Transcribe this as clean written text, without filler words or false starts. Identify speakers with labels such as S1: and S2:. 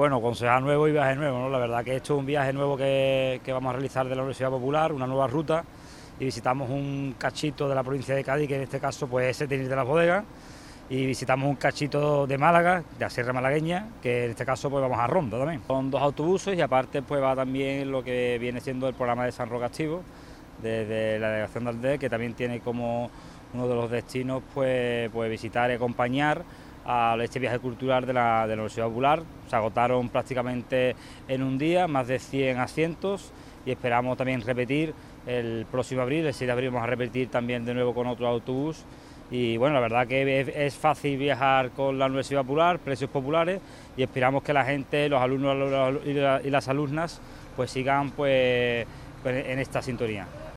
S1: Bueno, concejal nuevo y viaje nuevo, ¿no? La verdad que esto es un viaje nuevo que vamos a realizar de la Universidad Popular, una nueva ruta, y visitamos un cachito de la provincia de Cádiz, que en este caso pues es Setenil de las Bodegas, y visitamos un cachito de Málaga, de la Sierra Malagueña, que en este caso pues vamos a Ronda también. Son 2 autobuses y aparte pues va también lo que viene siendo el programa de San Roque Activo, desde la delegación de Aldea, que también tiene como uno de los destinos pues visitar y acompañar a este viaje cultural de la Universidad Popular. Se agotaron prácticamente en un día, más de 100 asientos, y esperamos también repetir el próximo abril, el 6 de abril vamos a repetir también de nuevo con otro autobús. Y bueno, la verdad que es fácil viajar con la Universidad Popular, precios populares, y esperamos que la gente, los alumnos y las alumnas pues sigan pues en esta sintonía.